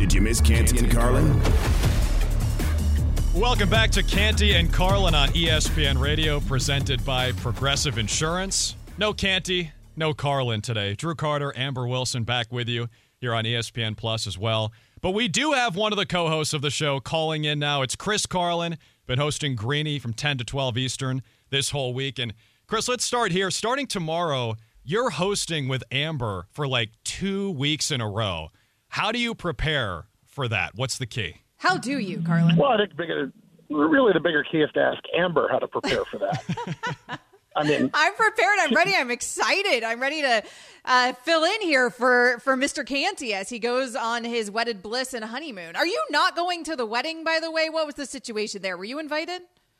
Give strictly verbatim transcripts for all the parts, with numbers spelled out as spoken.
Did you miss Canty and Carlin? Welcome back to Canty and Carlin on E S P N Radio, presented by Progressive Insurance. No Canty, no Carlin today. Drew Carter, Amber Wilson back with you here on E S P N Plus as well. But we do have one of the co-hosts of the show calling in now. It's Chris Carlin, been hosting Greeny from ten to twelve Eastern this whole week. And Chris, let's start here. Starting tomorrow, you're hosting with Amber for like two weeks in a row. How do you prepare for that? What's the key? How do you, Carlin? Well, I think the bigger, really the bigger key is to ask Amber how to prepare for that. I mean, I'm prepared. I'm ready. I'm excited. I'm ready to uh, fill in here for, for Mister Canty as he goes on his wedded bliss and honeymoon. Are you not going to the wedding, by the way? What was the situation there? Were you invited?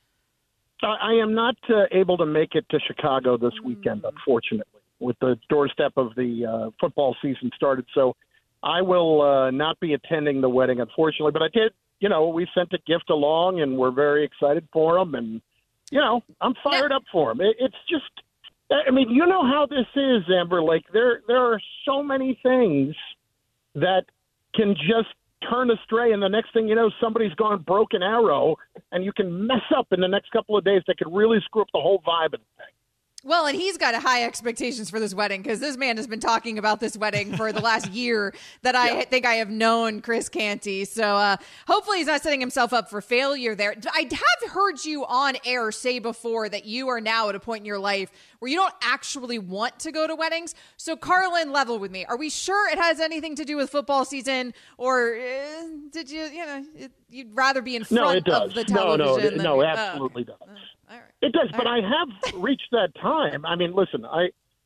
I am not uh, able to make it to Chicago this weekend, unfortunately, with the doorstep of the uh, football season started. So I will uh, not be attending the wedding, unfortunately. But I did, you know, we sent a gift along, and we're very excited for him. And, you know, I'm fired yeah. up for him. It, it's just, I mean, you know how this is, Amber. Like, there, there are so many things that can just turn astray, and the next thing you know, somebody's gone broken arrow, and you can mess up in the next couple of days that could really screw up the whole vibe of the thing. Well, and he's got high expectations for this wedding because this man has been talking about this wedding for the last year that I yeah. think I have known Chris Canty. So uh, hopefully he's not setting himself up for failure there. I have heard you on air say before that you are now at a point in your life where you don't actually want to go to weddings. So Carlin, level with me. Are we sure it has anything to do with football season, or uh, did you, you know, it, you'd rather be in front no, it does. of the television? No, no, no, it absolutely oh, okay. does. All right. It does, All but right. I have reached that time. I mean, listen, I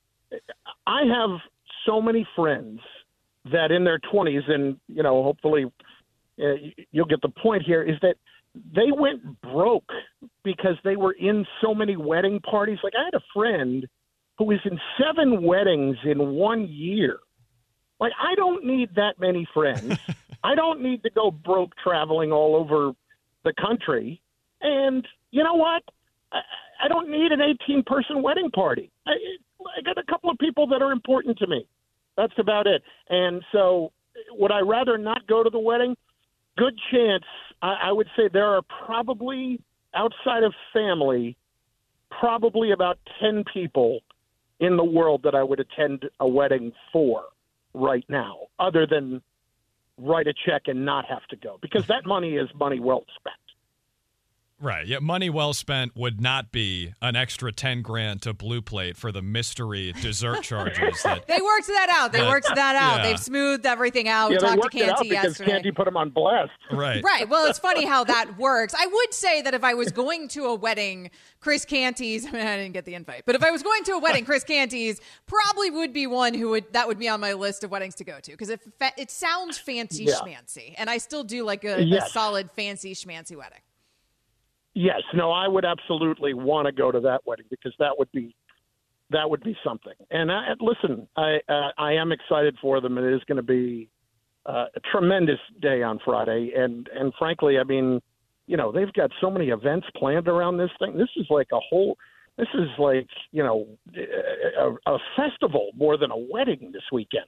I have so many friends that in their twenties, and, you know, hopefully uh, you'll get the point here, is that they went broke because they were in so many wedding parties. Like, I had a friend who was in seven weddings in one year. Like, I don't need that many friends. I don't need to go broke traveling all over the country. And you know what? I, I don't need an eighteen-person wedding party. I, I got a couple of people that are important to me. That's about it. And so would I rather not go to the wedding? Good chance. I, I would say there are probably, outside of family, probably about ten people in the world that I would attend a wedding for right now, other than write a check and not have to go, because that money is money well spent. Right. Yeah. Money well spent would not be an extra ten grand to Blue Plate for the mystery dessert charges. That, they worked that out. They that, worked that out. Yeah. They've smoothed everything out. Yeah, We they talked worked to it out Canty because yesterday. Canty put them on blast. right. Right. Well, it's funny how that works. I would say that if I was going to a wedding, Chris Canty's, I mean, I didn't get the invite, but if I was going to a wedding, Chris Canty's probably would be one who would, that would be on my list of weddings to go to. Because it, it sounds fancy Yeah. schmancy. And I still do like a, Yes. a solid fancy schmancy wedding. Yes, no, I would absolutely want to go to that wedding because that would be that would be something. And I, listen, I uh, I am excited for them. It is going to be uh, a tremendous day on Friday, and and frankly, I mean, you know, they've got so many events planned around this thing. This is like a whole. This is like, you know, a, a festival more than a wedding this weekend.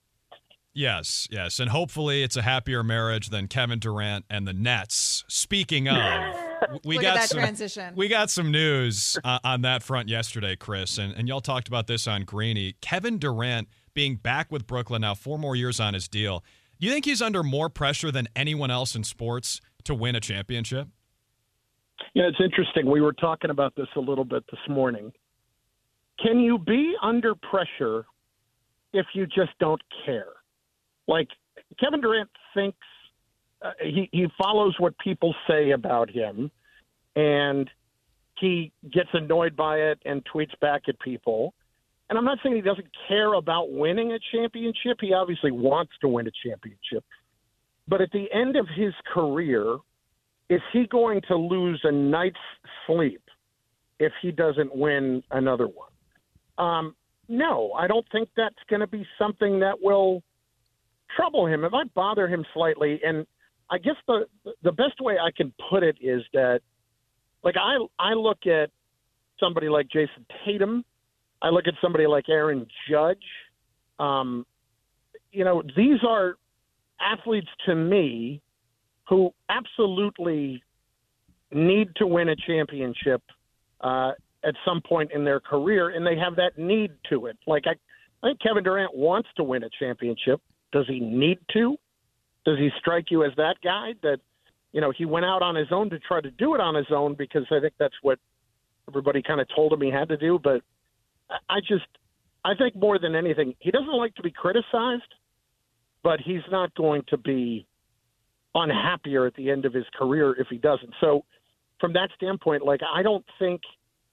Yes, yes. And hopefully it's a happier marriage than Kevin Durant and the Nets. Speaking of, we Look got at that some, transition. We got some news uh, on that front yesterday, Chris, and, and y'all talked about this on Greeny. Kevin Durant being back with Brooklyn now, four more years on his deal. Do you think he's under more pressure than anyone else in sports to win a championship? Yeah, it's interesting. We were talking about this a little bit this morning. Can you be under pressure if you just don't care? Like, Kevin Durant thinks uh, he, he follows what people say about him, and he gets annoyed by it and tweets back at people. And I'm not saying he doesn't care about winning a championship. He obviously wants to win a championship. But at the end of his career, is he going to lose a night's sleep if he doesn't win another one? Um, no, I don't think that's going to be something that will trouble him. It might bother him slightly. And I guess the the best way I can put it is that, like, I I look at somebody like Jason Tatum. I look at somebody like Aaron Judge. Um, you know, these are athletes to me who absolutely need to win a championship uh, at some point in their career, and they have that need to it. Like I, I think Kevin Durant wants to win a championship. Does he need to? Does he strike you as that guy that, you know, he went out on his own to try to do it on his own because I think that's what everybody kind of told him he had to do. But I just, I think more than anything, he doesn't like to be criticized, but he's not going to be unhappier at the end of his career if he doesn't. So from that standpoint, like, I don't think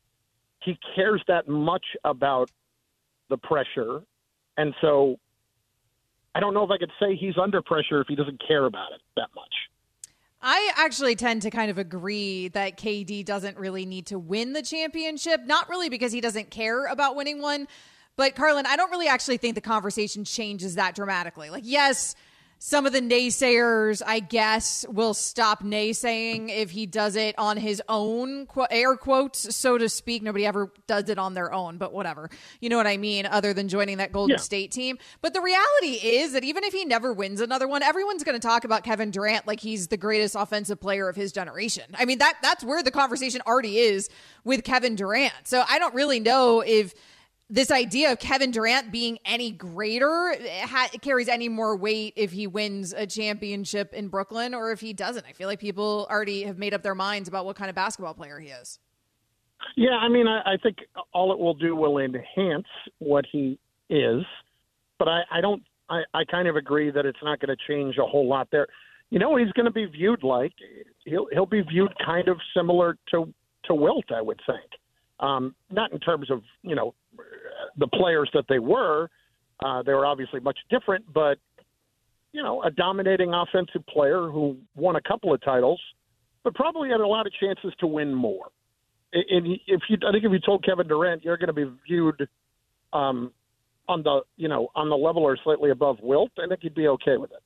he cares that much about the pressure. And so I don't know if I could say he's under pressure if he doesn't care about it that much. I actually tend to kind of agree that K D doesn't really need to win the championship, not really because he doesn't care about winning one, but Carlin, I don't really actually think the conversation changes that dramatically. Like, yes, some of the naysayers, I guess, will stop naysaying if he does it on his own, qu- air quotes, so to speak. Nobody ever does it on their own, but whatever. You know what I mean? Other than joining that Golden yeah. State team. But the reality is that even if he never wins another one, everyone's going to talk about Kevin Durant like he's the greatest offensive player of his generation. I mean, that that's where the conversation already is with Kevin Durant. So I don't really know if this idea of Kevin Durant being any greater ha- carries any more weight if he wins a championship in Brooklyn or if he doesn't. I feel like people already have made up their minds about what kind of basketball player he is. Yeah, I mean, I, I think all it will do will enhance what he is, but I, I don't. I, I kind of agree that it's not going to change a whole lot there. You know, he's going to be viewed like he'll he'll be viewed kind of similar to to Wilt, I would think. Um, not in terms of, you know, the players that they were. Uh, they were obviously much different, but, you know, a dominating offensive player who won a couple of titles, but probably had a lot of chances to win more. And if you, I think if you told Kevin Durant you're going to be viewed um, on the, you know, on the level or slightly above Wilt, I think you'd be okay with it.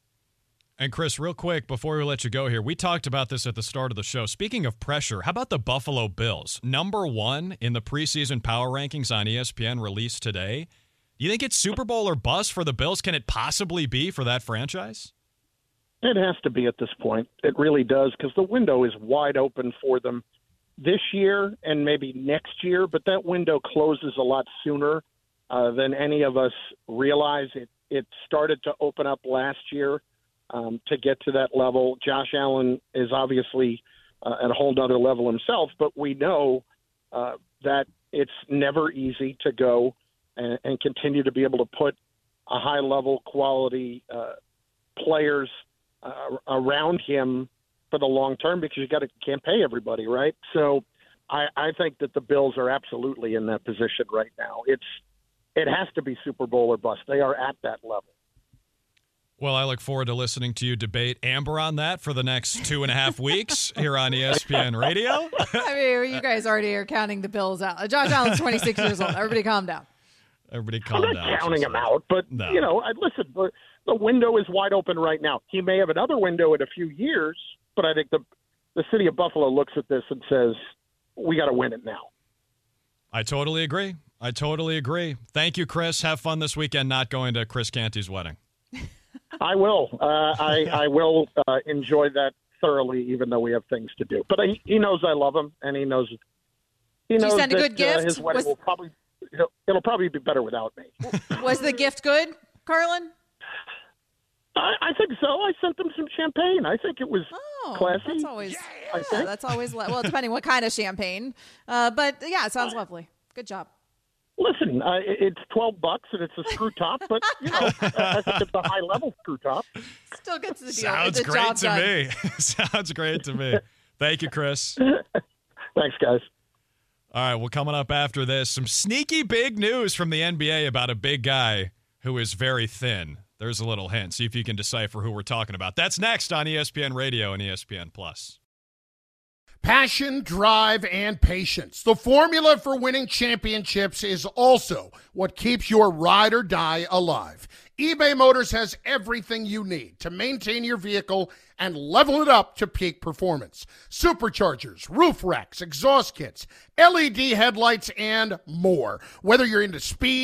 And Chris, real quick, before we let you go here, we talked about this at the start of the show. Speaking of pressure, how about the Buffalo Bills? Number one in the preseason power rankings on E S P N released today. Do you think it's Super Bowl or bust for the Bills? Can it possibly be for that franchise? It has to be at this point. It really does, because the window is wide open for them this year and maybe next year, but that window closes a lot sooner uh, than any of us realize. It, it started to open up last year. Um, to get to that level. Josh Allen is obviously uh, at a whole nother level himself, but we know uh, that it's never easy to go and, and continue to be able to put a high-level quality uh, players uh, around him for the long term, because you got to can't pay everybody, right? So I, I think that the Bills are absolutely in that position right now. It's it has to be Super Bowl or bust. They are at that level. Well, I look forward to listening to you debate Amber on that for the next two and a half weeks here on E S P N Radio. I mean, you guys already are counting the Bills out. Josh Allen's twenty-six years old. Everybody calm down. Everybody calm down. I'm not down, counting him out, but, no. you know, I, listen, the, the window is wide open right now. He may have another window in a few years, but I think the the city of Buffalo looks at this and says, we got to win it now. I totally agree. I totally agree. Thank you, Chris. Have fun this weekend not going to Chris Canty's wedding. I will. Uh, I, I will uh, enjoy that thoroughly, even though we have things to do. But I, he knows I love him, and he knows. He Did knows you send that, a good gift? Uh, his wedding Was, will probably it'll, it'll probably be better without me. Was the gift good, Carlin? I, I think so. I sent them some champagne. I think it was oh, classy. That's always. Yeah, I think. That's always well, depending what kind of champagne. Uh, but yeah, it sounds lovely. Good job. Listen, uh, it's twelve bucks and it's a screw top, but you know, I think it's a high level screw top. Still gets the deal. Sounds it's great to done. me. Sounds great to me. Thank you, Chris. Thanks, guys. All right, well, coming up after this, some sneaky big news from the N B A about a big guy who is very thin. There's a little hint. See if you can decipher who we're talking about. That's next on E S P N Radio and E S P N Plus. Passion, drive, and patience. The formula for winning championships is also what keeps your ride or die alive. eBay Motors has everything you need to maintain your vehicle and level it up to peak performance. Superchargers, roof racks, exhaust kits, L E D headlights, and more. Whether you're into speed, power,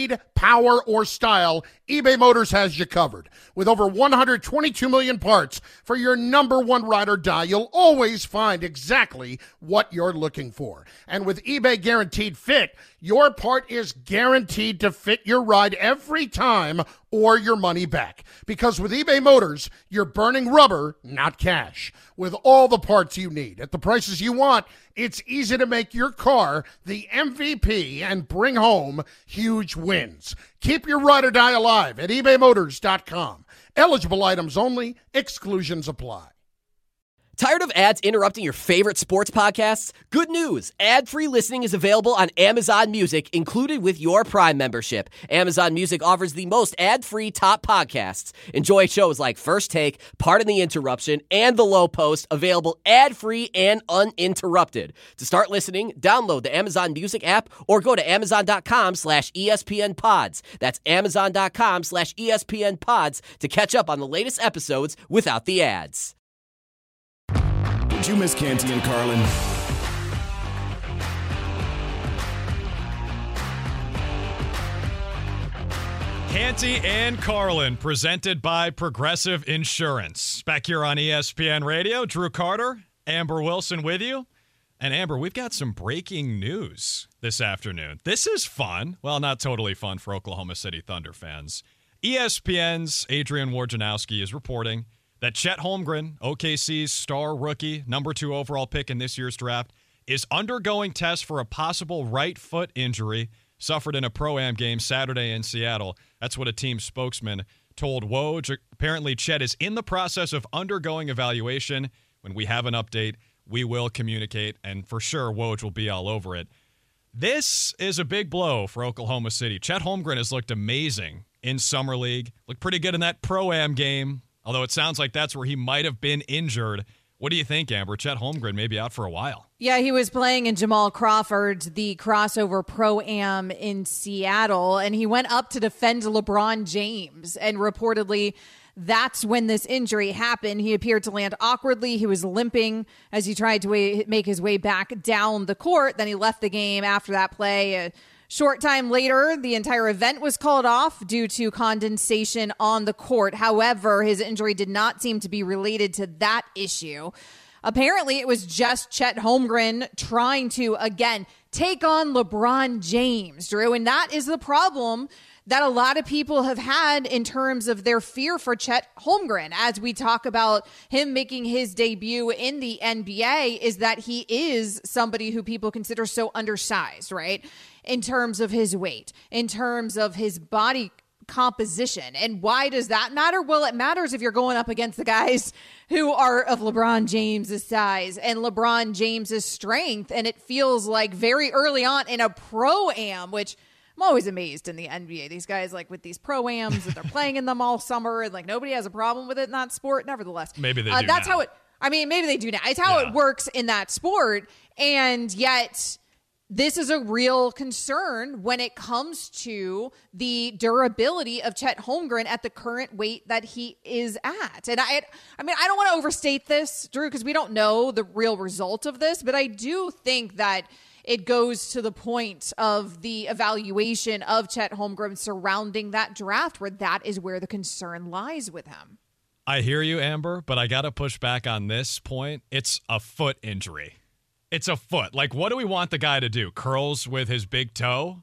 power, or style, eBay Motors has you covered. With over one hundred twenty-two million parts for your number one ride or die, you'll always find exactly what you're looking for. And with eBay Guaranteed Fit, your part is guaranteed to fit your ride every time or your money back. Because with eBay Motors, you're burning rubber, not cash. With all the parts you need at the prices you want, it's easy to make your car the M V P and bring home huge wins. Keep your ride or die alive at ebay motors dot com. Eligible items only. Exclusions apply. Tired of ads interrupting your favorite sports podcasts? Good news! Ad-free listening is available on Amazon Music, included with your Prime membership. Amazon Music offers the most ad-free top podcasts. Enjoy shows like First Take, Pardon the Interruption, and The Low Post, available ad-free and uninterrupted. To start listening, download the Amazon Music app or go to amazon.com slash ESPN pods. That's amazon.com slash ESPN pods to catch up on the latest episodes without the ads. Did you miss Canty and Carlin? Canty and Carlin, presented by Progressive Insurance. Back here on E S P N Radio, Drew Carter, Amber Wilson with you. And Amber, we've got some breaking news this afternoon. This is fun. Well, not totally fun for Oklahoma City Thunder fans. E S P N's Adrian Wojnarowski is reporting that Chet Holmgren, O K C's star rookie, number two overall pick in this year's draft, is undergoing tests for a possible right foot injury suffered in a Pro-Am game Saturday in Seattle. That's what a team spokesman told Woj. Apparently, Chet is in the process of undergoing evaluation. When we have an update, we will communicate, and for sure, Woj will be all over it. This is a big blow for Oklahoma City. Chet Holmgren has looked amazing in Summer League, looked pretty good in that Pro-Am game, although it sounds like that's where he might have been injured. What do you think, Amber? Chet Holmgren may be out for a while. Yeah, he was playing in Jamal Crawford, the crossover Pro-Am in Seattle, and he went up to defend LeBron James, and reportedly that's when this injury happened. He appeared to land awkwardly. He was limping as he tried to way, make his way back down the court. Then he left the game after that play. Uh, Short time later, the entire event was called off due to condensation on the court. However, his injury did not seem to be related to that issue. Apparently, it was just Chet Holmgren trying to, again, take on LeBron James, Drew. And that is the problem that a lot of people have had in terms of their fear for Chet Holmgren. As we talk about him making his debut in the N B A, is that he is somebody who people consider so undersized, right? In terms of his weight, in terms of his body composition. And why does that matter? Well, it matters if you're going up against the guys who are of LeBron James's size and LeBron James's strength. And it feels like very early on in a Pro-Am, which I'm always amazed in the N B A. These guys, like with these Pro-Ams, that they're playing in them all summer, and like nobody has a problem with it in that sport. Nevertheless, maybe they uh, do that's now. how it. I mean, maybe they do now. It's how Yeah. it works in that sport, and yet this is a real concern when it comes to the durability of Chet Holmgren at the current weight that he is at. And I, I mean, I don't want to overstate this, Drew, because we don't know the real result of this, but I do think that it goes to the point of the evaluation of Chet Holmgren surrounding that draft, where that is where the concern lies with him. I hear you, Amber, but I got to push back on this point. It's a foot injury. It's a foot. Like, what do we want the guy to do? Curls with his big toe?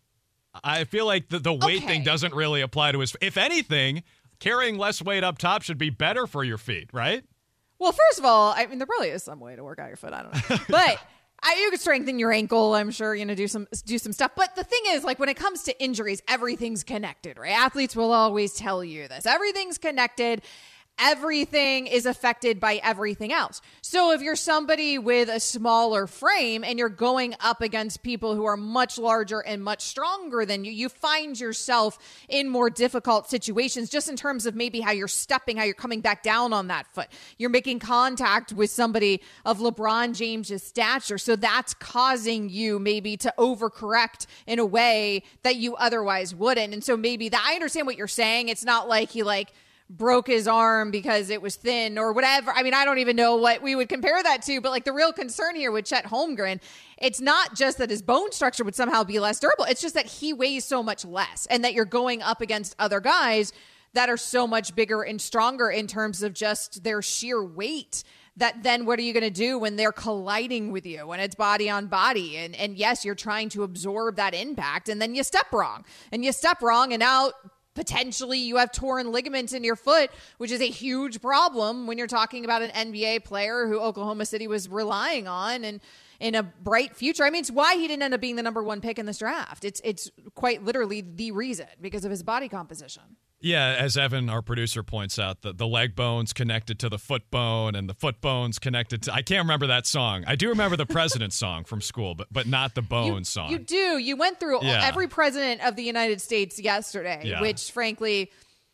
I feel like the, the weight Okay. thing doesn't really apply to his. If anything, carrying less weight up top should be better for your feet, right? Well, first of all, I mean, there probably is some way to work out your foot. I don't know. But I, you could strengthen your ankle, I'm sure, you know, do some do some stuff. But the thing is, like, when it comes to injuries, everything's connected, right? Athletes will always tell you this. Everything's connected. Everything is affected by everything else. So if you're somebody with a smaller frame and you're going up against people who are much larger and much stronger than you, you find yourself in more difficult situations just in terms of maybe how you're stepping, how you're coming back down on that foot. You're making contact with somebody of LeBron James's stature. So that's causing you maybe to overcorrect in a way that you otherwise wouldn't. And so maybe that, I understand what you're saying. It's not like he like broke his arm because it was thin or whatever. I mean, I don't even know what we would compare that to, but like the real concern here with Chet Holmgren, it's not just that his bone structure would somehow be less durable. It's just that he weighs so much less and that you're going up against other guys that are so much bigger and stronger in terms of just their sheer weight. That then what are you going to do when they're colliding with you, when it's body on body? And, and yes, you're trying to absorb that impact and then you step wrong and you step wrong. And now potentially you have torn ligaments in your foot, which is a huge problem when you're talking about an N B A player who Oklahoma City was relying on and in a bright future. I mean, it's why he didn't end up being the number one pick in this draft. It's it's quite literally the reason, because of his body composition. Yeah, as Evan, our producer, points out, the, the leg bone's connected to the foot bone, and the foot bone's connected to... I can't remember that song. I do remember the President's song from school, but but not the bone you, song. You do. You went through yeah. every president of the United States yesterday, yeah. which, frankly...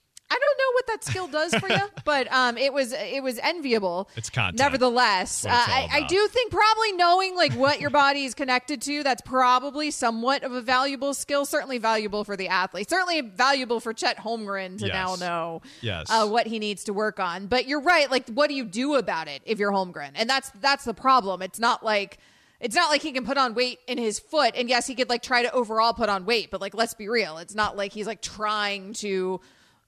I don't know what that skill does for you, but um, it was it was enviable. It's content. Nevertheless, uh, I, I do think probably knowing like what your body is connected to, that's probably somewhat of a valuable skill. Certainly valuable for the athlete. Certainly valuable for Chet Holmgren to yes. now know yes. uh, what he needs to work on. But you're right. Like, what do you do about it if you're Holmgren? And that's that's the problem. It's not like. It's not like he can put on weight in his foot. And yes, he could like try to overall put on weight. But like, let's be real. It's not like he's like trying to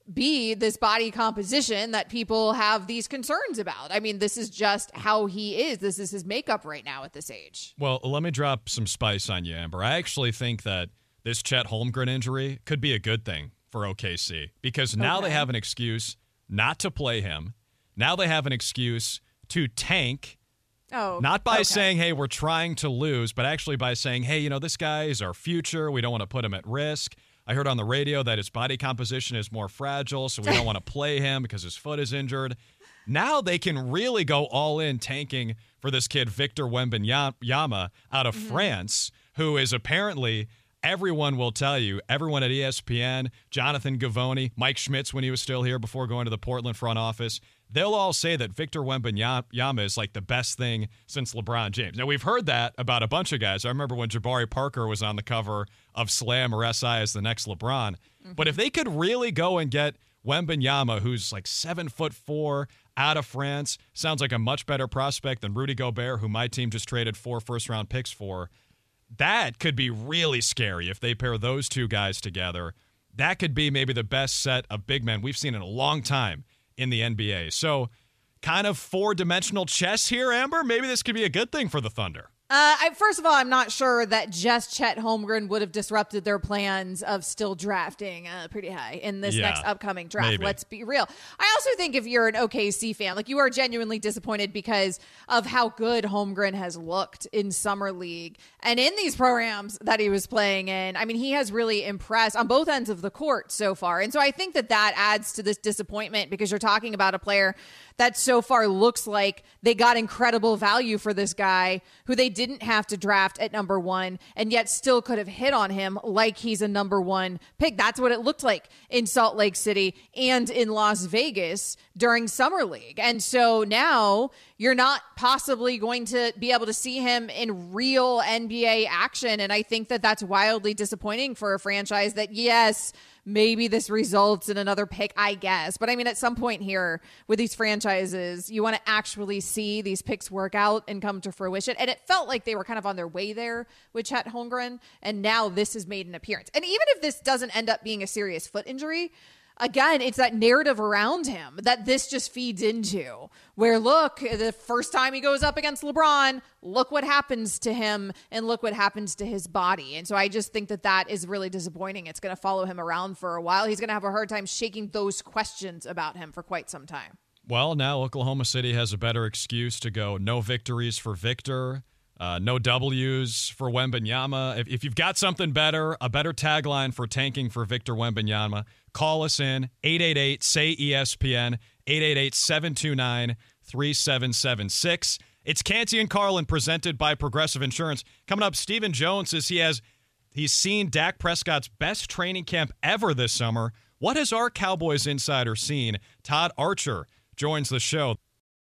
be this body composition that people have these concerns about. I mean, this is just how he is. This is his makeup right now at this age. Well, let me drop some spice on you, Amber. I actually think that this Chet Holmgren injury could be a good thing for O K C, because now okay. they have an excuse not to play him. Now they have an excuse to tank. Oh, not by okay. saying, hey, we're trying to lose, but actually by saying, hey, you know, this guy is our future. We don't want to put him at risk. I heard on the radio that his body composition is more fragile, so we don't want to play him because his foot is injured. Now they can really go all in tanking for this kid, Victor Wembanyama, out of mm-hmm. France, who is apparently, everyone will tell you, everyone at E S P N, Jonathan Givony, Mike Schmitz when he was still here before going to the Portland front office, they'll all say that Victor Wembanyama is like the best thing since LeBron James. Now, we've heard that about a bunch of guys. I remember when Jabari Parker was on the cover of Slam or S I as the next LeBron. Mm-hmm. But if they could really go and get Wembanyama, who's like seven foot four, out of France, sounds like a much better prospect than Rudy Gobert, who my team just traded four first-round picks for, that could be really scary if they pair those two guys together. That could be maybe the best set of big men we've seen in a long time in the N B A. So kind of four-dimensional chess here, Amber. Maybe this could be a good thing for the Thunder. Uh, I, first of all, I'm not sure that just Chet Holmgren would have disrupted their plans of still drafting uh, pretty high in this yeah, next upcoming draft. Maybe. Let's be real. I also think if you're an O K C fan, like you are genuinely disappointed because of how good Holmgren has looked in Summer League and in these programs that he was playing in. I mean, he has really impressed on both ends of the court so far. And so I think that that adds to this disappointment, because you're talking about a player that so far looks like they got incredible value for this guy who they didn't have to draft at number one and yet still could have hit on him like he's a number one pick. That's what it looked like in Salt Lake City and in Las Vegas during Summer League. And so now you're not possibly going to be able to see him in real N B A action. And I think that that's wildly disappointing for a franchise that, yes, maybe this results in another pick, I guess. But I mean, at some point here with these franchises, you want to actually see these picks work out and come to fruition. And it felt like they were kind of on their way there with Chet Holmgren. And now this has made an appearance. And even if this doesn't end up being a serious foot injury, again, it's that narrative around him that this just feeds into, where, look, the first time he goes up against LeBron, look what happens to him and look what happens to his body. And so I just think that that is really disappointing. It's going to follow him around for a while. He's going to have a hard time shaking those questions about him for quite some time. Well, now Oklahoma City has a better excuse to go no victories for Victor. Uh, no W's for Wembanyama. If, if you've got something better, a better tagline for tanking for Victor Wembanyama, call us in, eight eight eight, S A Y, E S P N, eight eight eight, seven two nine, three seven seven six. It's Canty and Carlin, presented by Progressive Insurance. Coming up, Stephen Jones says he has he's seen Dak Prescott's best training camp ever this summer. What has our Cowboys insider seen? Todd Archer joins the show.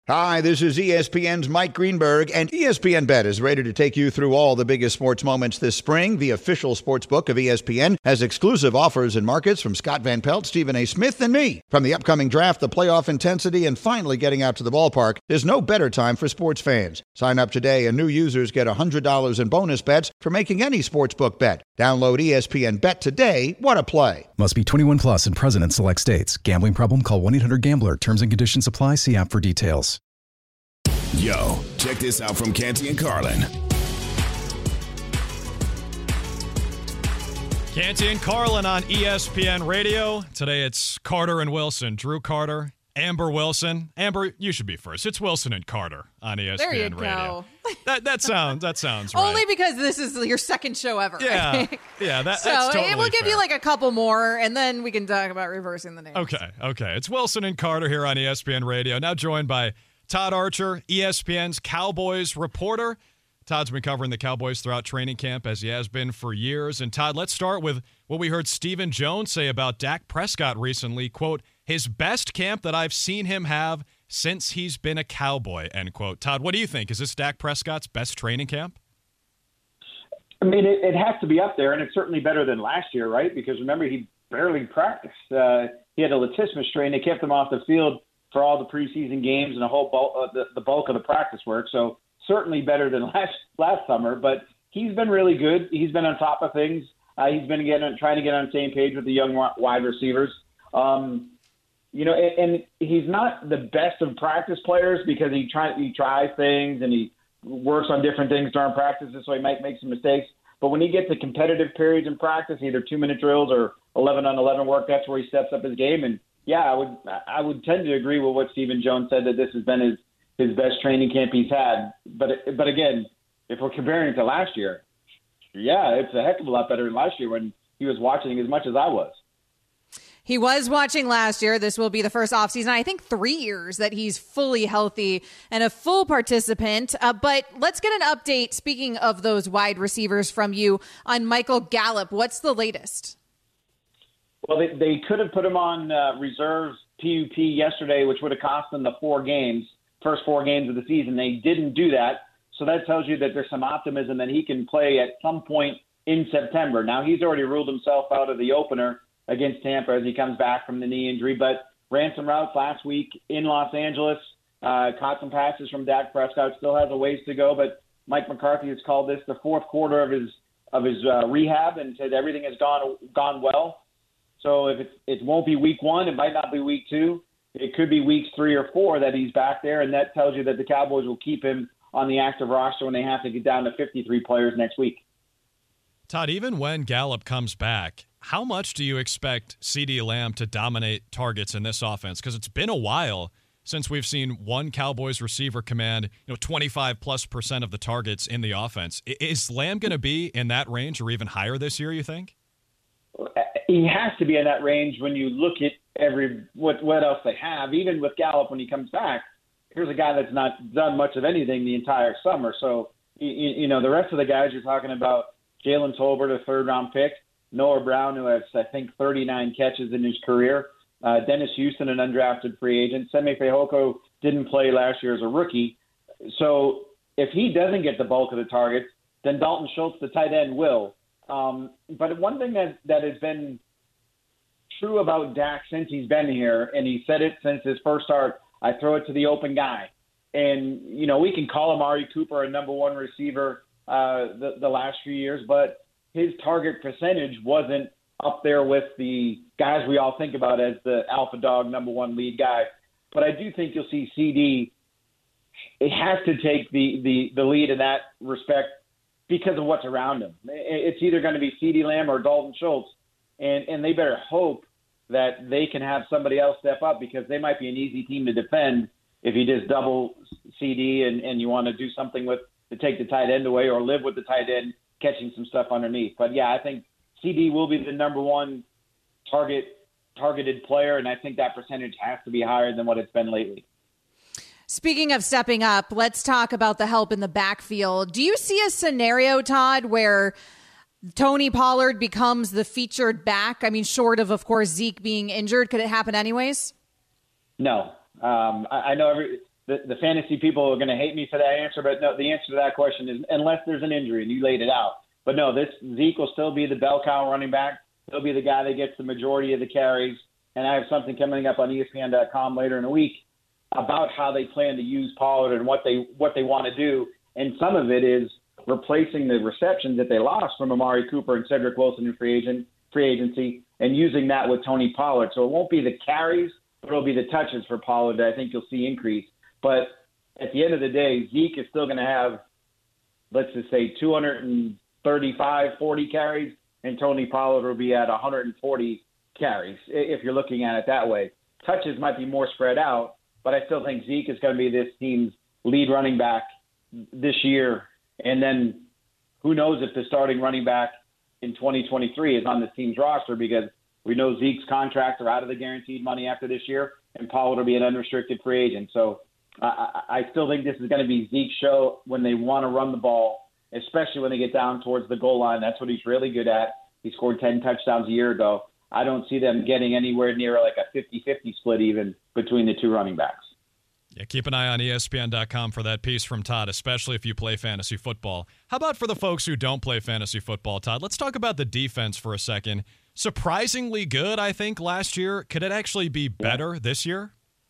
Hi, this is E S P N's Mike Greenberg, and E S P N Bet is ready to take you through all the biggest sports moments this spring. The official sports book of E S P N has exclusive offers and markets from Scott Van Pelt, Stephen A. Smith, and me. From the upcoming draft, the playoff intensity, and finally getting out to the ballpark, there's no better time for sports fans. Sign up today, and new users get one hundred dollars in bonus bets for making any sportsbook bet. Download E S P N Bet today. What a play. Must be twenty-one plus and present in select states. Gambling problem? Call one eight hundred gambler. Terms and conditions apply. See app for details. Yo, check this out from Canty and Carlin. Canty and Carlin on E S P N Radio. Today it's Carter and Wilson. Drew Carter, Amber Wilson. Amber, you should be first. It's Wilson and Carter on E S P N there you Radio. Go. That that sounds that sounds right. Only because this is your second show ever. Yeah, yeah. That, so that's totally we'll give fair. you like a couple more, and then we can talk about reversing the names. Okay, okay. It's Wilson and Carter here on E S P N Radio. Now joined by Todd Archer, E S P N's Cowboys reporter. Todd's been covering the Cowboys throughout training camp, as he has been for years. And Todd, let's start with what we heard Stephen Jones say about Dak Prescott recently. Quote, his best camp that I've seen him have since he's been a Cowboy, end quote. Todd, what do you think? Is this Dak Prescott's best training camp? I mean, it, it has to be up there, and it's certainly better than last year, right? Because remember, he barely practiced. Uh, he had a latissimus strain. They kept him off the field for all the preseason games and the whole bulk, uh, the, the bulk of the practice work. So certainly better than last last summer. But he's been really good. He's been on top of things. Uh, he's been getting, trying to get on the same page with the young wide receivers. Um, you know, and, and he's not the best of practice players because he try, he tries things and he works on different things during practices, so he might make some mistakes. But when he gets to competitive periods in practice, either two-minute drills or eleven on eleven work, that's where he steps up his game. And yeah, I would I would tend to agree with what Stephen Jones said, that this has been his, his best training camp he's had. But but again, if we're comparing it to last year, yeah, it's a heck of a lot better than last year when he was watching as much as I was. He was watching last year. This will be the first offseason, I think three years that he's fully healthy and a full participant. Uh, but let's get an update, speaking of those wide receivers, from you on Michael Gallup. What's the latest? Well, they, they could have put him on uh, reserve P U P yesterday, which would have cost them the four games, first four games of the season. They didn't do that. So that tells you that there's some optimism that he can play at some point in September. Now, he's already ruled himself out of the opener against Tampa as he comes back from the knee injury. But ran some routes last week in Los Angeles, uh, caught some passes from Dak Prescott, still has a ways to go. But Mike McCarthy has called this the fourth quarter of his of his uh, rehab and said everything has gone gone well. So if it's, it won't be week one, it might not be week two. It could be weeks three or four that he's back there, and that tells you that the Cowboys will keep him on the active roster when they have to get down to fifty-three players next week. Todd, even when Gallup comes back, how much do you expect CeeDee Lamb to dominate targets in this offense? Because it's been a while since we've seen one Cowboys receiver command, you know, twenty-five plus percent of the targets in the offense. Is Lamb going to be in that range or even higher this year, you think? He has to be in that range when you look at every what what else they have. Even with Gallup, when he comes back, here's a guy that's not done much of anything the entire summer. So, you, you know, the rest of the guys you're talking about, Jalen Tolbert, a third-round pick, Noah Brown, who has, I think, thirty-nine catches in his career, uh, Dennis Houston, an undrafted free agent. Semi Fehoko didn't play last year as a rookie. So if he doesn't get the bulk of the targets, then Dalton Schultz, the tight end, will. Um, but one thing that, that has been true about Dak since he's been here, and he said it since his first start, I throw it to the open guy. And, you know, we can call Amari Cooper a number one receiver uh, the, the last few years, but his target percentage wasn't up there with the guys we all think about as the alpha dog number one lead guy. But I do think you'll see C D. It has to take the, the, the lead in that respect because of what's around him. It's either going to be CeeDee Lamb or Dalton Schultz, and, and they better hope that they can have somebody else step up because they might be an easy team to defend if you just double C D and, and you want to do something with to take the tight end away or live with the tight end catching some stuff underneath. But, yeah, I think C D will be the number one target targeted player, and I think that percentage has to be higher than what it's been lately. Speaking of stepping up, let's talk about the help in the backfield. Do you see a scenario, Todd, where Tony Pollard becomes the featured back? I mean, short of, of course, Zeke being injured. Could it happen anyways? No. Um, I, I know every the, the fantasy people are going to hate me for that answer, but no, the answer to that question is unless there's an injury, and you laid it out. But no, this Zeke will still be the bell cow running back. He'll be the guy that gets the majority of the carries. And I have something coming up on E S P N dot com later in the week about how they plan to use Pollard and what they what they want to do. And some of it is replacing the receptions that they lost from Amari Cooper and Cedric Wilson in free agent free agency, and using that with Tony Pollard. So it won't be the carries, but it'll be the touches for Pollard that I think you'll see increase. But at the end of the day, Zeke is still going to have, let's just say, two thirty-five, forty carries, and Tony Pollard will be at one hundred forty carries, if you're looking at it that way. Touches might be more spread out, but I still think Zeke is going to be this team's lead running back this year. And then who knows if the starting running back in twenty twenty-three is on this team's roster, because we know Zeke's contracts are out of the guaranteed money after this year, and Pollard will be an unrestricted free agent. So I, I still think this is going to be Zeke's show when they want to run the ball, especially when they get down towards the goal line. That's what he's really good at. He scored ten touchdowns a year ago. I don't see them getting anywhere near like a fifty-fifty split even between the two running backs. Yeah, keep an eye on E S P N dot com for that piece from Todd, especially if you play fantasy football. How about for the folks who don't play fantasy football, Todd? Let's talk about the defense for a second. Surprisingly good, I think, last year. Could it actually be better yeah. this year?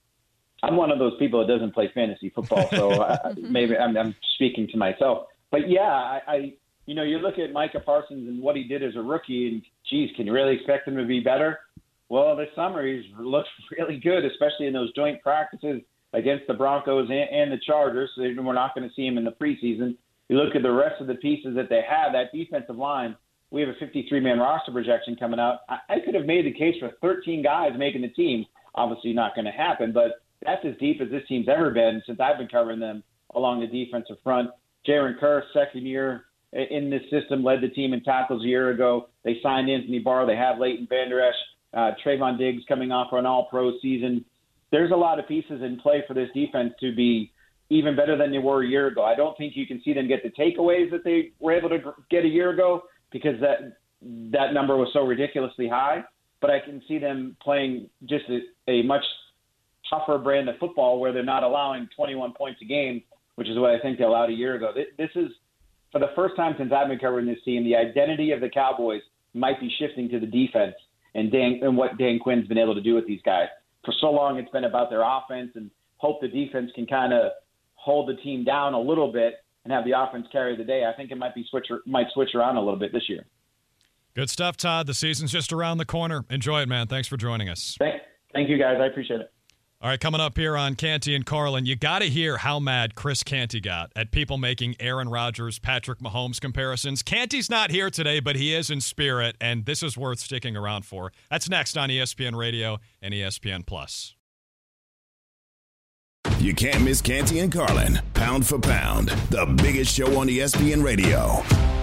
I'm one of those people that doesn't play fantasy football, so uh, maybe I'm, I'm speaking to myself. But, yeah, I, I you know, you look at Micah Parsons and what he did as a rookie, and, geez, can you really expect him to be better? Well, this summer he's looked really good, especially in those joint practices against the Broncos and, and the Chargers. So we're not going to see him in the preseason. You look at the rest of the pieces that they have, that defensive line, we have a fifty-three man roster projection coming out. I, I could have made the case for thirteen guys making the team. Obviously not going to happen, but that's as deep as this team's ever been since I've been covering them along the defensive front. Jaren Kerr, second year in this system, led the team in tackles a year ago. They signed Anthony Barr. They have Leighton Vander Esch, uh, Trayvon Diggs coming off for an all-pro season. There's a lot of pieces in play for this defense to be even better than they were a year ago. I don't think you can see them get the takeaways that they were able to get a year ago because that that number was so ridiculously high. But I can see them playing just a, a much tougher brand of football where they're not allowing twenty-one points a game, which is what I think they allowed a year ago. This is, for the first time since I've been covering this team, the identity of the Cowboys might be shifting to the defense and Dan and what Dan Quinn's been able to do with these guys. For so long, it's been about their offense and hope the defense can kind of hold the team down a little bit and have the offense carry the day. I think it might be switch might switch around a little bit this year. Good stuff, Todd. The season's just around the corner. Enjoy it, man. Thanks for joining us. Thank, thank you, guys. I appreciate it. All right, coming up here on Canty and Carlin, you got to hear how mad Chris Canty got at people making Aaron Rodgers, Patrick Mahomes comparisons. Canty's not here today, but he is in spirit, and this is worth sticking around for. That's next on E S P N Radio and E S P N Plus. You can't miss Canty and Carlin, pound for pound, the biggest show on E S P N Radio.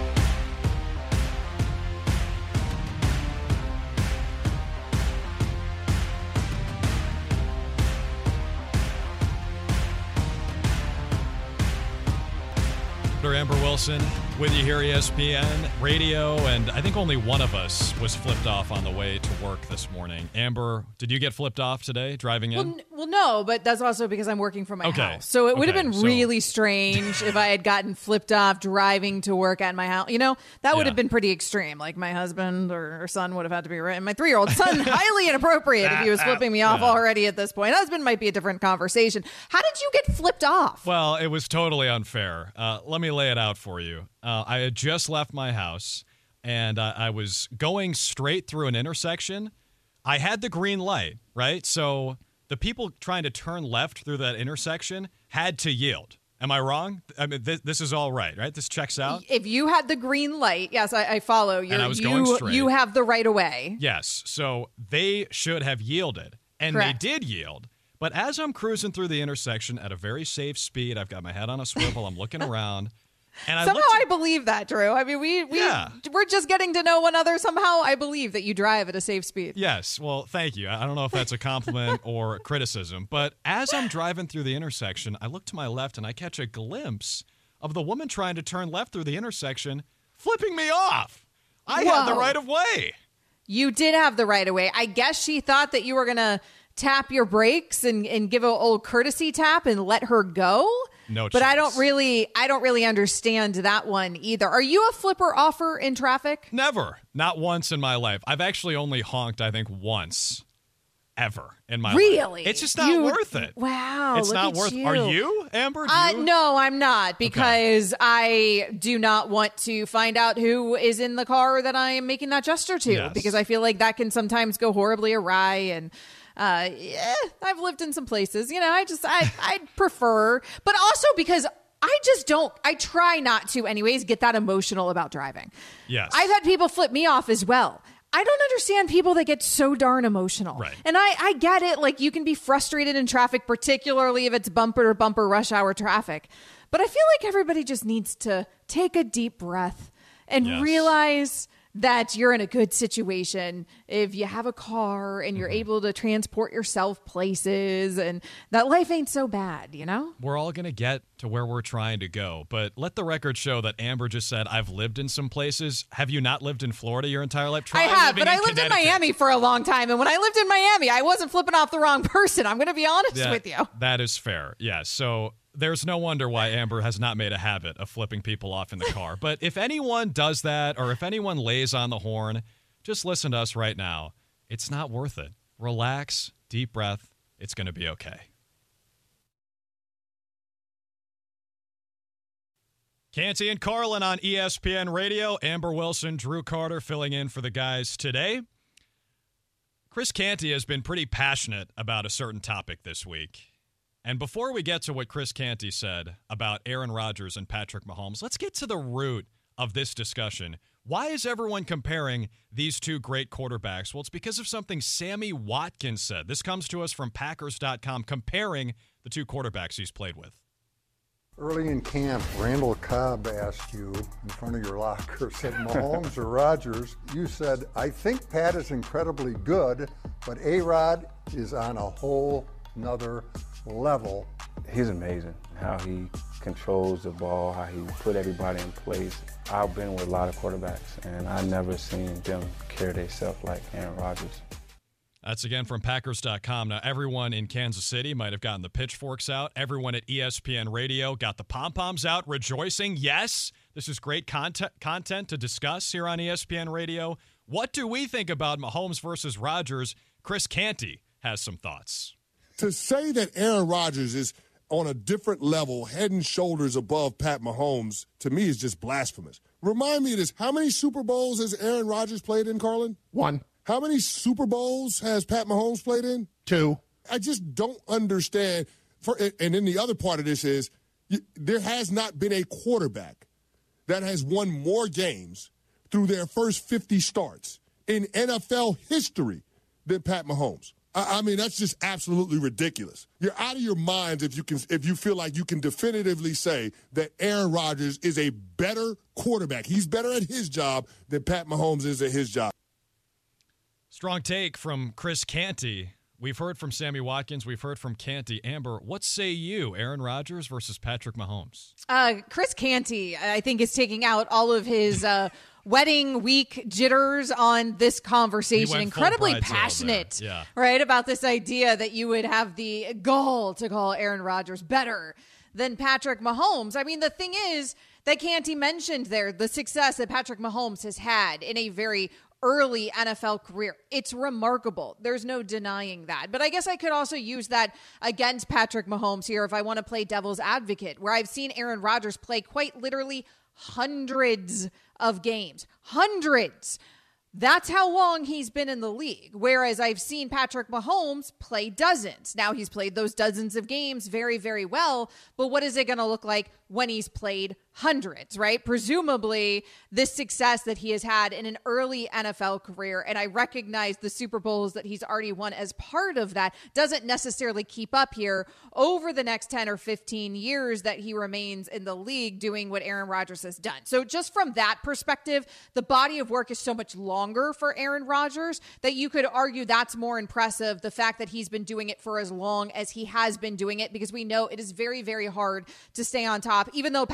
Amber Wilson with you here, E S P N Radio, and I think only one of us was flipped off on the way to work this morning. Amber, did you get flipped off today driving in? Well, n- well no, but that's also because I'm working from my okay. house. So it would okay. have been so, really strange if I had gotten flipped off driving to work at my house. You know, that would yeah. have been pretty extreme. Like my husband or, or son would have had to be right. My three-year-old son, highly inappropriate if he was flipping me off yeah. already at this point. Husband might be a different conversation. How did you get flipped off? Well, it was totally unfair. Uh, let me lay it out for you. Uh, I had just left my house, and uh, I was going straight through an intersection. I had the green light, right? So the people trying to turn left through that intersection had to yield. Am I wrong? I mean, th- this is all right, right? This checks out? If you had the green light, yes, I, I follow. You're, and I was you, going straight. You have the right of way. Yes, so they should have yielded, and Correct. They did yield. But as I'm cruising through the intersection at a very safe speed, I've got my head on a swivel, I'm looking around. And I somehow at, I believe that, Drew. I mean, we, we, yeah. we're just getting to know one another. Somehow I believe that you drive at a safe speed. Yes. Well, thank you. I don't know if that's a compliment or criticism, but as I'm driving through the intersection, I look to my left and I catch a glimpse of the woman trying to turn left through the intersection, flipping me off. I Whoa. had the right of way. You did have the right of way. I guess she thought that you were going to tap your brakes and, and give an old courtesy tap and let her go. No but chance. I don't really, I don't really understand that one either. Are you a flipper offer in traffic? Never, not once in my life. I've actually only honked, I think, once, ever in my really? life. It's just not you, worth it. Wow, it's look not at worth. you. Are you, Amber? Do Uh, you? no, I'm not, because okay. I do not want to find out who is in the car that I am making that gesture to, yes. because I feel like that can sometimes go horribly awry. And uh, yeah, I've lived in some places, you know. I just I I prefer, but also because I just don't, I try not to anyways get that emotional about driving. Yes. I've had people flip me off as well. I don't understand people that get so darn emotional. Right. And I, I get it. Like, you can be frustrated in traffic, particularly if it's bumper to bumper rush hour traffic. But I feel like everybody just needs to take a deep breath and yes. realize that you're in a good situation if you have a car and you're mm-hmm. able to transport yourself places, and that life ain't so bad, you know? We're all going to get to where we're trying to go, but let the record show that Amber just said, I've lived in some places. Have you not lived in Florida your entire life? Try I have, but in I lived in Miami for a long time, and when I lived in Miami, I wasn't flipping off the wrong person. I'm going to be honest yeah, with you. That is fair. Yeah, so there's no wonder why Amber has not made a habit of flipping people off in the car. But if anyone does that, or if anyone lays on the horn, just listen to us right now. It's not worth it. Relax, deep breath. It's going to be okay. Canty and Carlin on E S P N Radio. Amber Wilson, Drew Carter filling in for the guys today. Chris Canty has been pretty passionate about a certain topic this week. And before we get to what Chris Canty said about Aaron Rodgers and Patrick Mahomes, let's get to the root of this discussion. Why is everyone comparing these two great quarterbacks? Well, it's because of something Sammy Watkins said. This comes to us from Packers dot com, comparing the two quarterbacks he's played with. Early in camp, Randall Cobb asked you in front of your locker, said Mahomes or Rodgers. You said, I think Pat is incredibly good, but A-Rod is on a whole nother level. He's amazing, how he controls the ball, how he put everybody in place. I've been with a lot of quarterbacks, and I've never seen them carry themselves like Aaron Rodgers. That's again from Packers dot com. Now, everyone in Kansas City might have gotten the pitchforks out. Everyone at E S P N Radio got the pom-poms out, rejoicing. Yes, this is great content, content to discuss here on E S P N Radio. What do we think about Mahomes versus Rodgers? Chris Canty has some thoughts. To say that Aaron Rodgers is on a different level, head and shoulders above Pat Mahomes, to me is just blasphemous. Remind me of this. How many Super Bowls has Aaron Rodgers played in, Carlin? One. How many Super Bowls has Pat Mahomes played in? Two. I just don't understand. For, and then the other part of this is you, there has not been a quarterback that has won more games through their first fifty starts in N F L history than Pat Mahomes. I, I mean, that's just absolutely ridiculous. You're out of your minds if you can, if you feel like you can definitively say that Aaron Rodgers is a better quarterback. He's better at his job than Pat Mahomes is at his job. Strong take from Chris Canty. We've heard from Sammy Watkins. We've heard from Canty. Amber, what say you, Aaron Rodgers versus Patrick Mahomes? Uh, Chris Canty, I think, is taking out all of his uh, wedding week jitters on this conversation. Incredibly passionate, yeah. right, about this idea that you would have the gall to call Aaron Rodgers better than Patrick Mahomes. I mean, the thing is that Canty mentioned there, the success that Patrick Mahomes has had in a very early N F L career. It's remarkable. There's no denying that. But I guess I could also use that against Patrick Mahomes here if I want to play devil's advocate, where I've seen Aaron Rodgers play quite literally hundreds of games. Hundreds. That's how long he's been in the league. Whereas I've seen Patrick Mahomes play dozens. Now he's played those dozens of games very, very well. But what is it going to look like when he's played hundreds, right? Presumably this success that he has had in an early N F L career, and I recognize the Super Bowls that he's already won as part of that, doesn't necessarily keep up here over the next ten or fifteen years that he remains in the league doing what Aaron Rodgers has done. So just from that perspective, the body of work is so much longer for Aaron Rodgers that you could argue that's more impressive, the fact that he's been doing it for as long as he has been doing it, because we know it is very, very hard to stay on top, even though Patrick Mahomes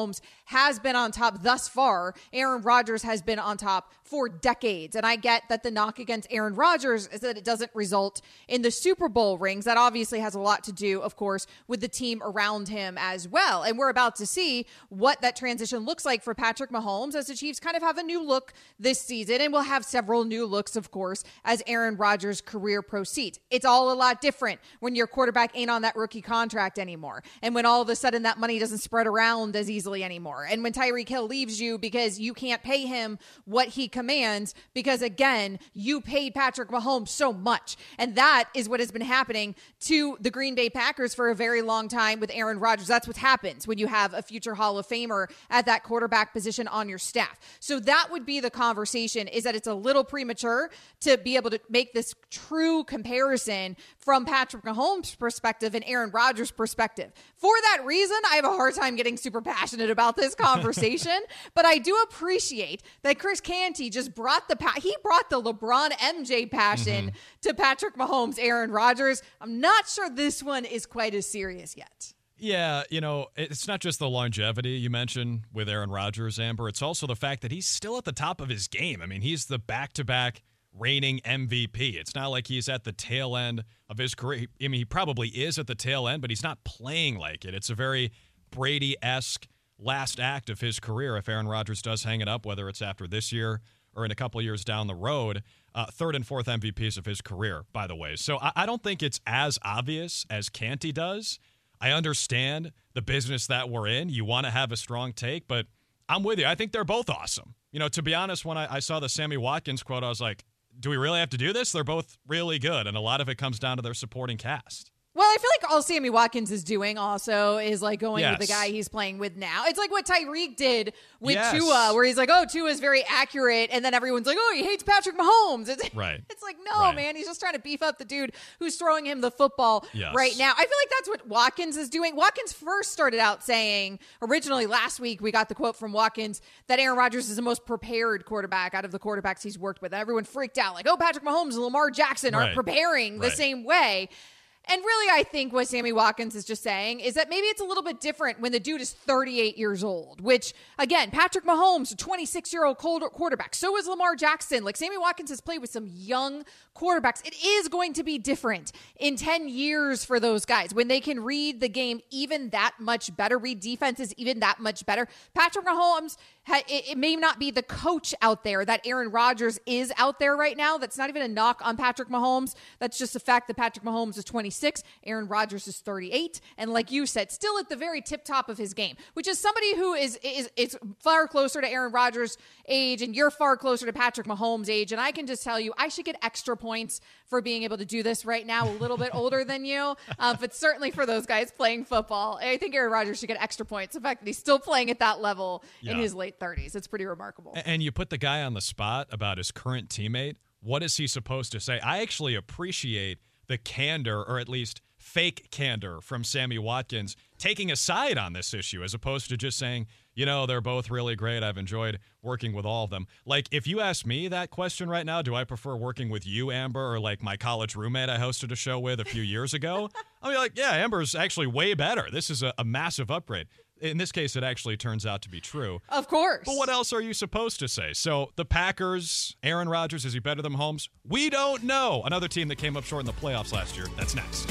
Mahomes has been on top thus far. Aaron Rodgers has been on top for decades. And I get that the knock against Aaron Rodgers is that it doesn't result in the Super Bowl rings. That obviously has a lot to do, of course, with the team around him as well. And we're about to see what that transition looks like for Patrick Mahomes as the Chiefs kind of have a new look this season. And we'll have several new looks, of course, as Aaron Rodgers' career proceeds. It's all a lot different when your quarterback ain't on that rookie contract anymore. And when all of a sudden that money doesn't spread around as easily anymore. And when Tyreek Hill leaves you because you can't pay him what he commands because, again, you paid Patrick Mahomes so much. And that is what has been happening to the Green Bay Packers for a very long time with Aaron Rodgers. That's what happens when you have a future Hall of Famer at that quarterback position on your staff. So that would be the conversation, is that it's a little premature to be able to make this true comparison from Patrick Mahomes' perspective and Aaron Rodgers' perspective. For that reason, I have a hard time getting super passionate about this conversation, but I do appreciate that Chris Canty just brought the pa- he brought the LeBron M J passion mm-hmm. to Patrick Mahomes, Aaron Rodgers. I'm not sure this one is quite as serious yet. Yeah, you know, it's not just the longevity you mentioned with Aaron Rodgers, Amber. It's also the fact that he's still at the top of his game. I mean, he's the back-to-back reigning M V P. It's not like he's at the tail end of his career. I mean, he probably is at the tail end, but he's not playing like it. It's a very Brady-esque last act of his career if Aaron Rodgers does hang it up, whether it's after this year or in a couple of years down the road. Uh, third and fourth M V Ps of his career, by the way. So I, I don't think it's as obvious as Canty does. I understand the business that we're in. You want to have a strong take, but I'm with you. I think they're both awesome. You know, to be honest, when I, I saw the Sammy Watkins quote, I was like, do we really have to do this? They're both really good, and a lot of it comes down to their supporting cast. Well, I feel like all Sammy Watkins is doing also is like going yes. with the guy he's playing with now. It's like what Tyreek did with yes. Tua, where he's like, oh, Tua is very accurate. And then everyone's like, oh, he hates Patrick Mahomes. It's, right. it's like, no, right. man, he's just trying to beef up the dude who's throwing him the football yes. right now. I feel like that's what Watkins is doing. Watkins first started out saying, originally last week, we got the quote from Watkins that Aaron Rodgers is the most prepared quarterback out of the quarterbacks he's worked with. And everyone freaked out like, oh, Patrick Mahomes and Lamar Jackson right. aren't preparing the right. same way. And really, I think what Sammy Watkins is just saying is that maybe it's a little bit different when the dude is thirty-eight years old, which, again, Patrick Mahomes, a twenty-six-year-old quarterback. So is Lamar Jackson. Like, Sammy Watkins has played with some young quarterbacks. It is going to be different in ten years for those guys when they can read the game even that much better, read defenses even that much better. Patrick Mahomes, it, it may not be the coach out there that Aaron Rodgers is out there right now. That's not even a knock on Patrick Mahomes. That's just the fact that Patrick Mahomes is twenty-six. Aaron Rodgers is thirty-eight. And like you said, still at the very tip top of his game, which is somebody who is, is, is far closer to Aaron Rodgers' age, and you're far closer to Patrick Mahomes' age. And I can just tell you, I should get extra points for being able to do this right now, a little bit older than you. Um, but certainly for those guys playing football, I think Aaron Rodgers should get extra points. The fact that he's still playing at that level yeah. in his late thirties, it's pretty remarkable. And you put the guy on the spot about his current teammate. What is he supposed to say? I actually appreciate the candor, or at least fake candor, from Sammy Watkins taking a side on this issue as opposed to just saying, you know, they're both really great. I've enjoyed working with all of them. Like, if you ask me that question right now, do I prefer working with you, Amber, or like my college roommate I hosted a show with a few years ago? I'll be like, yeah, Amber's actually way better. This is a, a massive upgrade. In this case, it actually turns out to be true. Of course. But what else are you supposed to say? So the Packers, Aaron Rodgers, is he better than Mahomes? We don't know. Another team that came up short in the playoffs last year. That's next.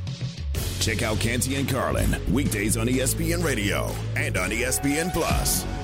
Check out Canty and Carlin, weekdays on E S P N Radio and on E S P N Plus.